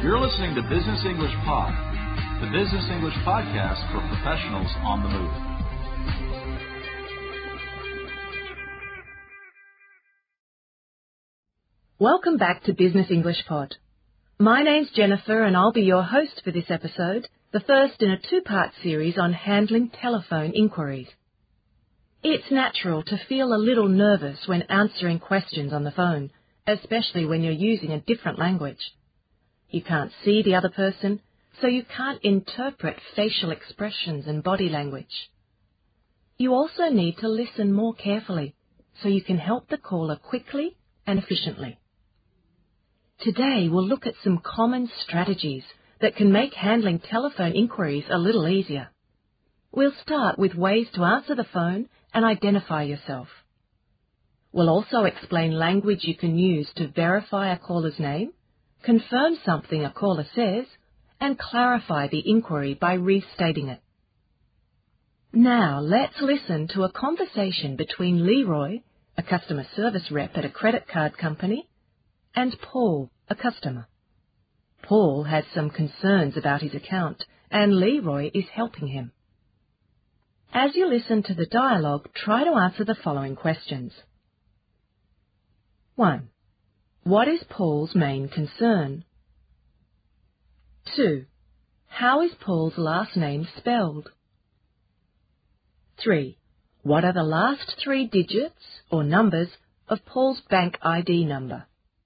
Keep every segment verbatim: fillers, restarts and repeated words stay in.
You're listening to Business English Pod, the business English podcast for professionals on the move. Welcome back to Business English Pod. My name's Jennifer and I'll be your host for this episode, the first in a two-part series on handling telephone inquiries. It's natural to feel a little nervous when answering questions on the phone, especially when you're using a different language. You can't see the other person, so you can't interpret facial expressions and body language. You also need to listen more carefully, so you can help the caller quickly and efficiently. Today we'll look at some common strategies that can make handling telephone inquiries a little easier. We'll start with ways to answer the phone and identify yourself. We'll also explain language you can use to verify a caller's name, confirm something a caller says, and clarify the inquiry by restating it. Now let's listen to a conversation between Leroy, a customer service rep at a credit card company, and Paul, a customer. Paul has some concerns about his account, and Leroy is helping him. As you listen to the dialogue, try to answer the following questions. one. What is Paul's main concern? two. How is Paul's last name spelled? three. What are the last three digits or numbers of Paul's bank I D number?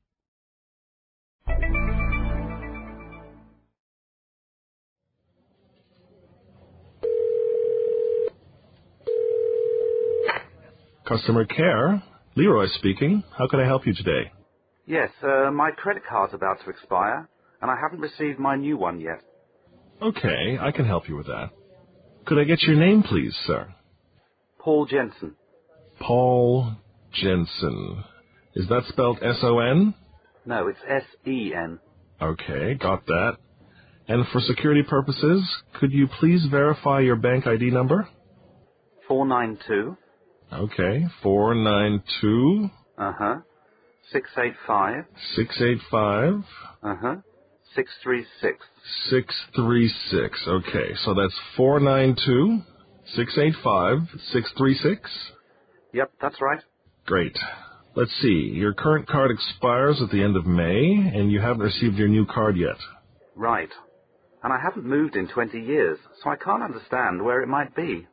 Customer care, Leroy speaking. How can I help you today? Yes, uh, my credit card's about to expire, and I haven't received my new one yet. Okay, I can help you with that. Could I get your name, please, sir? Paul Jensen. Paul Jensen. Is that spelled S O N? No, it's S E N. Okay, got that. And for security purposes, could you please verify your bank I D number? four nine two. Okay, four nine two. Uh-huh. six eight five. six eight five. Uh-huh. six three six. six three six. Okay, so that's four nine two, six eight five, six three six? Yep, that's right. Great. Let's see. Your current card expires at the end of May, and you haven't received your new card yet. Right. And I haven't moved in twenty years, so I can't understand where it might be.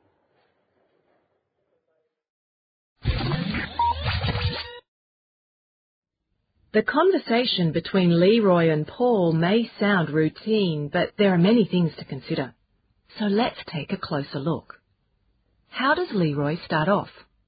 The conversation between Leroy and Paul may sound routine, but there are many things to consider. So let's take a closer look. How does Leroy start off?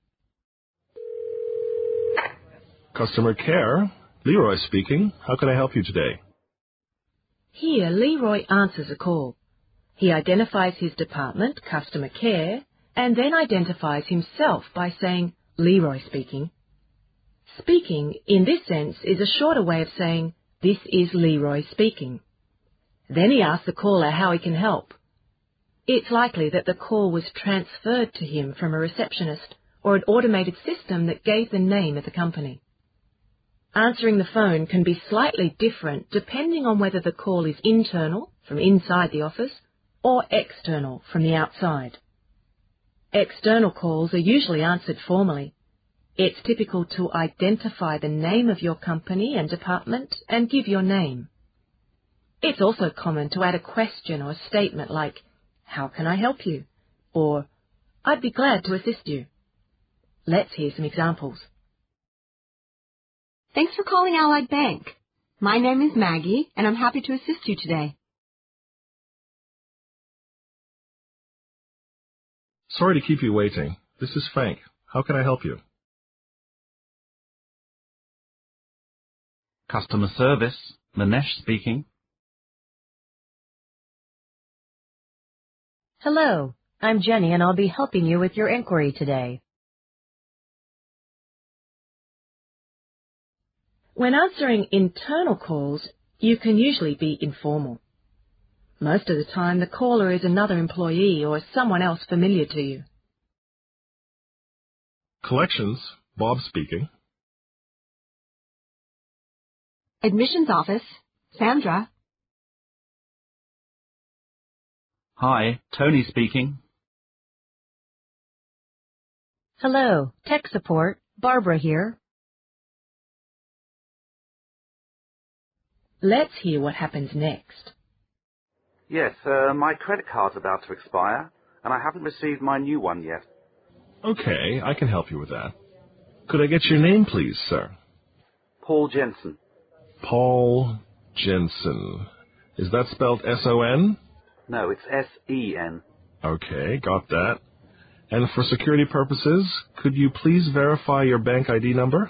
Customer care, Leroy speaking. How can I help you today? Here, Leroy answers a call. He identifies his department, customer care, and then identifies himself by saying, Leroy speaking. Speaking, in this sense, is a shorter way of saying, this is Leroy speaking. Then he asks the caller how he can help. It's likely that the call was transferred to him from a receptionist or an automated system that gave the name of the company. Answering the phone can be slightly different depending on whether the call is internal, from inside the office, or external, from the outside. External calls are usually answered formally. It's typical to identify the name of your company and department and give your name. It's also common to add a question or a statement like, how can I help you? Or, I'd be glad to assist you. Let's hear some examples. Thanks for calling Allied Bank. My name is Maggie, and I'm happy to assist you today. Sorry to keep you waiting. This is Frank. How can I help you? Customer service, Manesh speaking. Hello, I'm Jenny and I'll be helping you with your inquiry today. When answering internal calls, you can usually be informal. Most of the time, the caller is another employee or someone else familiar to you. Collections, Bob speaking. Admissions office, Sandra. Hi, Tony speaking. Hello, tech support, Barbara here. Let's hear what happens next. Yes, uh, my credit card's about to expire, and I haven't received my new one yet. Okay, I can help you with that. Could I get your name, please, sir? Paul Jensen. Paul Jensen. Is that spelled S O N? No, it's S E N. Okay, got that. And for security purposes, could you please verify your bank I D number?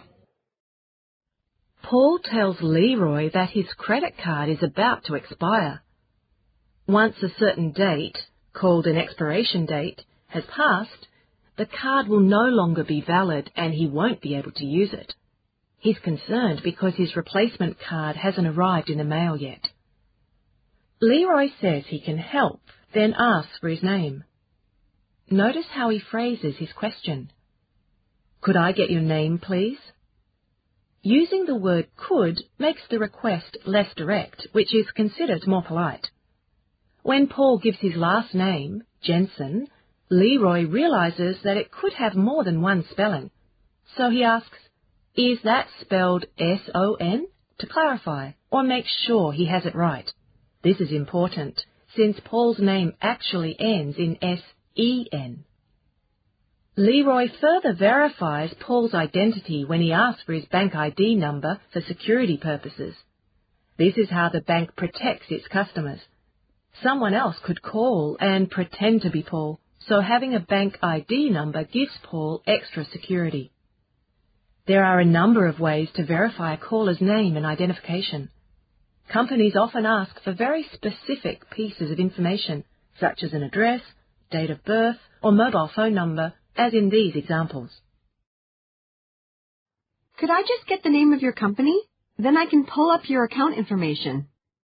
Paul tells Leroy that his credit card is about to expire. Once a certain date, called an expiration date, has passed, the card will no longer be valid and he won't be able to use it. He's concerned because his replacement card hasn't arrived in the mail yet. Leroy says he can help, then asks for his name. Notice how he phrases his question. Could I get your name, please? Using the word could makes the request less direct, which is considered more polite. When Paul gives his last name, Jensen, Leroy realizes that it could have more than one spelling. So he asks, is that spelled S O N? To clarify, or make sure he has it right. This is important, since Paul's name actually ends in S E N. Leroy further verifies Paul's identity when he asks for his bank I D number for security purposes. This is how the bank protects its customers. Someone else could call and pretend to be Paul, so having a bank I D number gives Paul extra security. There are a number of ways to verify a caller's name and identification. Companies often ask for very specific pieces of information, such as an address, date of birth, or mobile phone number, as in these examples. Could I just get the name of your company? Then I can pull up your account information.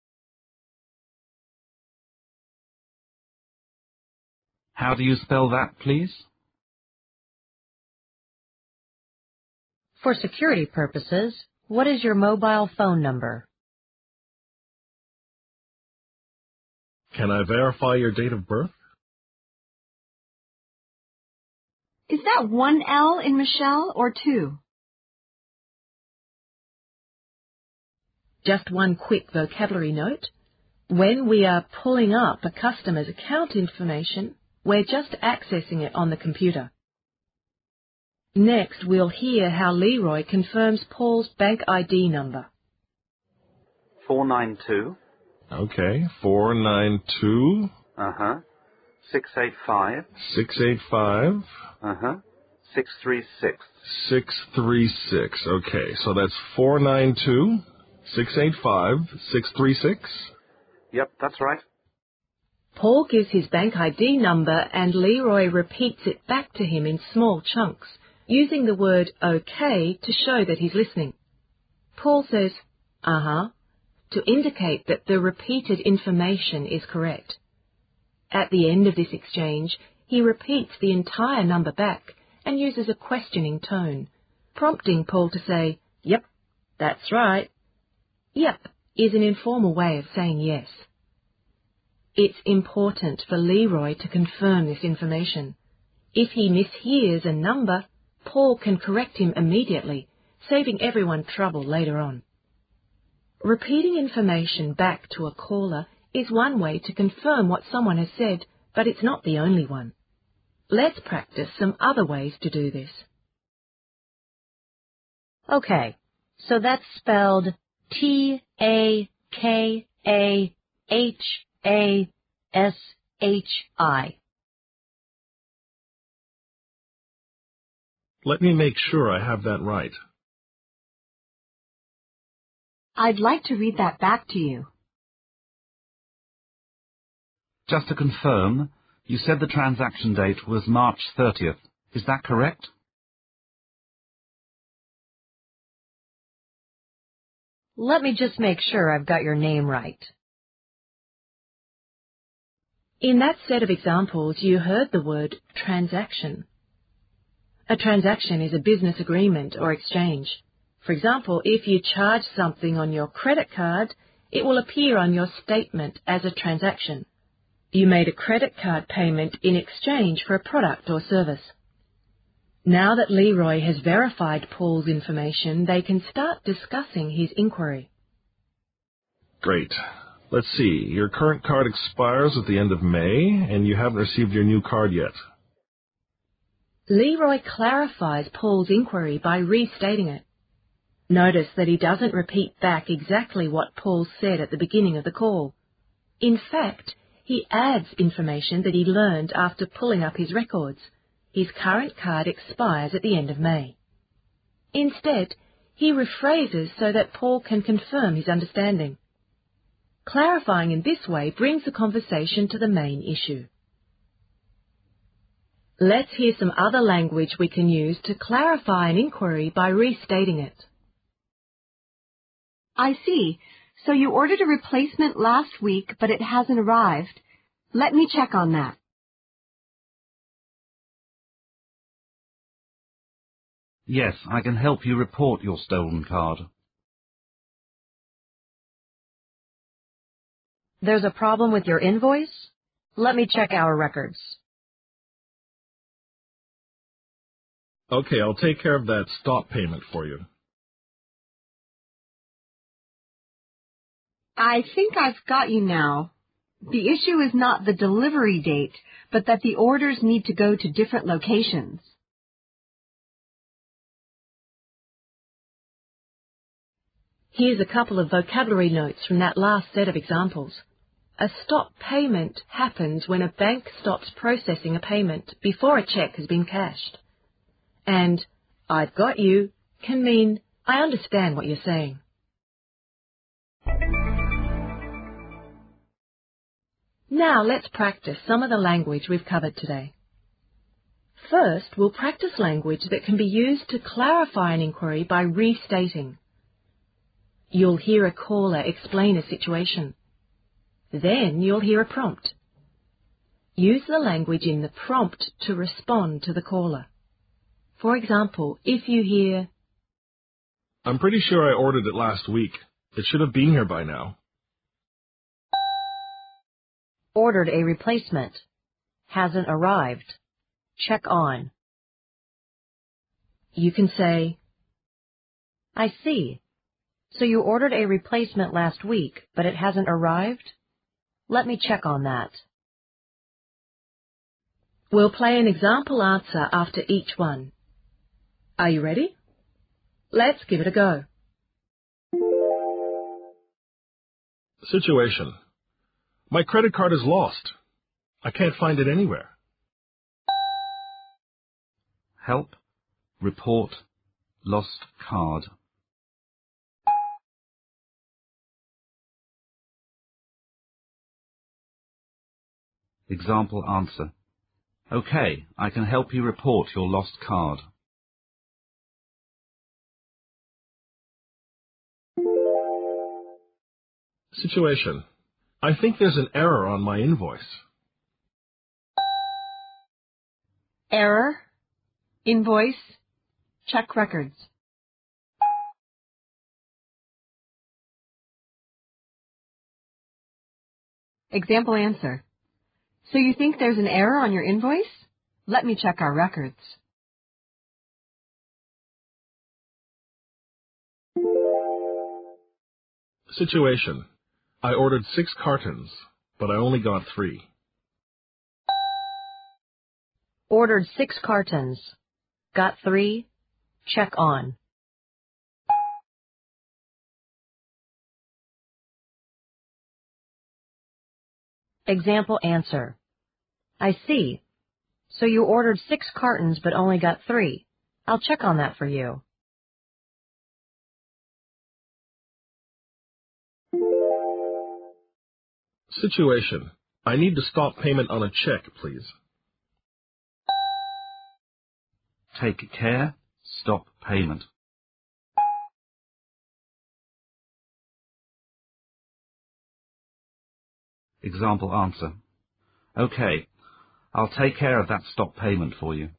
How do you spell that, please? For security purposes, what is your mobile phone number? Can I verify your date of birth? Is that one L in Michelle or two? Just one quick vocabulary note. When we are pulling up a customer's account information, we're just accessing it on the computer. Next, we'll hear how Leroy confirms Paul's bank I D number. four nine two. Okay, four nine two. Uh-huh. six eight five. six eight five. Uh-huh. six three six. six three six. Okay, so that's four nine two, six eight five, six three six. Yep, that's right. Paul gives his bank I D number and Leroy repeats it back to him in small chunks, using the word OK to show that he's listening. Paul says, uh-huh, to indicate that the repeated information is correct. At the end of this exchange, he repeats the entire number back and uses a questioning tone, prompting Paul to say, yep, that's right. Yep is an informal way of saying yes. It's important for Leroy to confirm this information. If he mishears a number, Paul can correct him immediately, saving everyone trouble later on. Repeating information back to a caller is one way to confirm what someone has said, but it's not the only one. Let's practice some other ways to do this. Okay, so that's spelled T A K A H A S H I. Let me make sure I have that right. I'd like to read that back to you. Just to confirm, you said the transaction date was March thirtieth. Is that correct? Let me just make sure I've got your name right. In that set of examples, you heard the word transaction. A transaction is a business agreement or exchange. For example, if you charge something on your credit card, it will appear on your statement as a transaction. You made a credit card payment in exchange for a product or service. Now that Leroy has verified Paul's information, they can start discussing his inquiry. Great. Let's see. Your current card expires at the end of May, and you haven't received your new card yet. Leroy clarifies Paul's inquiry by restating it. Notice that he doesn't repeat back exactly what Paul said at the beginning of the call. In fact, he adds information that he learned after pulling up his records. His current card expires at the end of May. Instead, he rephrases so that Paul can confirm his understanding. Clarifying in this way brings the conversation to the main issue. Let's hear some other language we can use to clarify an inquiry by restating it. I see. So you ordered a replacement last week, but it hasn't arrived. Let me check on that. Yes, I can help you report your stolen card. There's a problem with your invoice? Let me check our records. Okay, I'll take care of that stop payment for you. I think I've got you now. The issue is not the delivery date, but that the orders need to go to different locations. Here's a couple of vocabulary notes from that last set of examples. A stop payment happens when a bank stops processing a payment before a check has been cashed. And I've got you can mean I understand what you're saying. Now let's practice some of the language we've covered today. First, we'll practice language that can be used to clarify an inquiry by restating. You'll hear a caller explain a situation. Then you'll hear a prompt. Use the language in the prompt to respond to the caller. For example, if you hear, I'm pretty sure I ordered it last week. It should have been here by now. Ordered a replacement. Hasn't arrived. Check on. You can say, I see. So you ordered a replacement last week, but it hasn't arrived? Let me check on that. We'll play an example answer after each one. Are you ready? Let's give it a go. Situation. My credit card is lost. I can't find it anywhere. Help, report, lost card. Example answer. Okay, I can help you report your lost card. Situation. I think there's an error on my invoice. Error. Invoice. Check records. Example answer. So you think there's an error on your invoice? Let me check our records. Situation. I ordered six cartons, but I only got three. Ordered six cartons. Got three. Check on. Example answer. I see. So you ordered six cartons but only got three. I'll check on that for you. Situation. I need to stop payment on a check, please. Take care, stop payment. Example answer. Okay, I'll take care of that stop payment for you.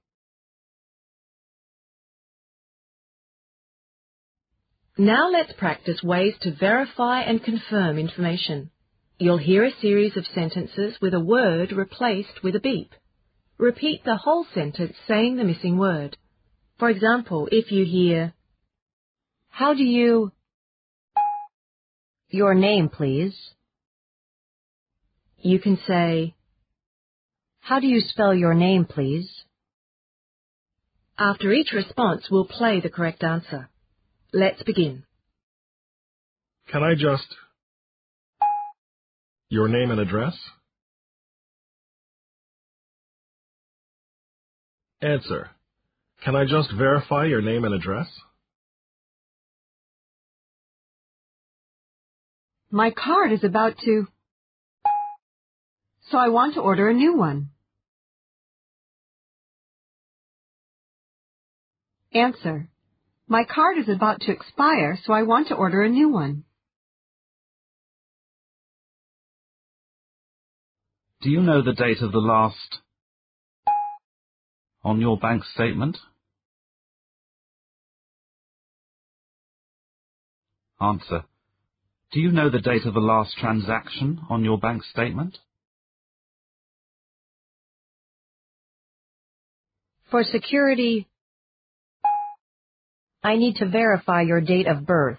Now let's practice ways to verify and confirm information. You'll hear a series of sentences with a word replaced with a beep. Repeat the whole sentence saying the missing word. For example, if you hear, How do you... Your name, please. You can say, How do you spell your name, please? After each response, we'll play the correct answer. Let's begin. Can I just... Your name and address? Answer. Can I just verify your name and address? My card is about to... So I want to order a new one. Answer. My card is about to expire, so I want to order a new one. Do you know the date of the last on your bank statement? Answer. Do you know the date of the last transaction on your bank statement? For security, I need to verify your date of birth.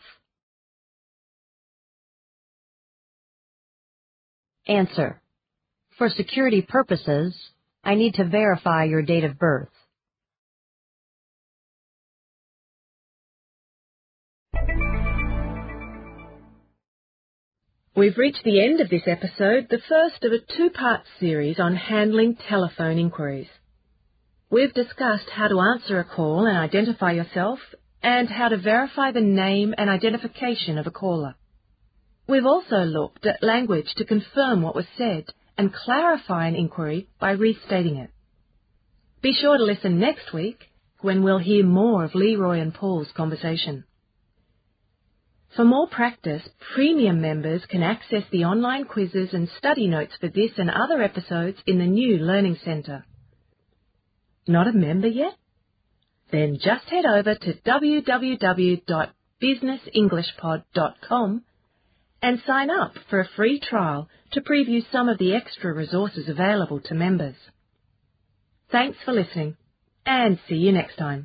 Answer. For security purposes, I need to verify your date of birth. We've reached the end of this episode, the first of a two-part series on handling telephone inquiries. We've discussed how to answer a call and identify yourself, and how to verify the name and identification of a caller. We've also looked at language to confirm what was said and clarify an inquiry by restating it. Be sure to listen next week when we'll hear more of Leroy and Paul's conversation. For more practice, premium members can access the online quizzes and study notes for this and other episodes in the new Learning Centre. Not a member yet? Then just head over to w w w dot business english pod dot com and sign up for a free trial to preview some of the extra resources available to members. Thanks for listening, and see you next time.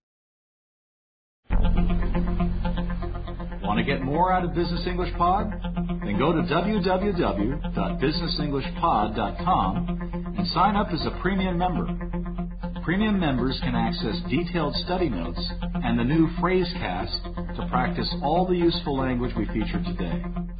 Want to get more out of Business English Pod? Then go to w w w dot business english pod dot com and sign up as a premium member. Premium members can access detailed study notes and the new Phrasecast to practice all the useful language we featured today.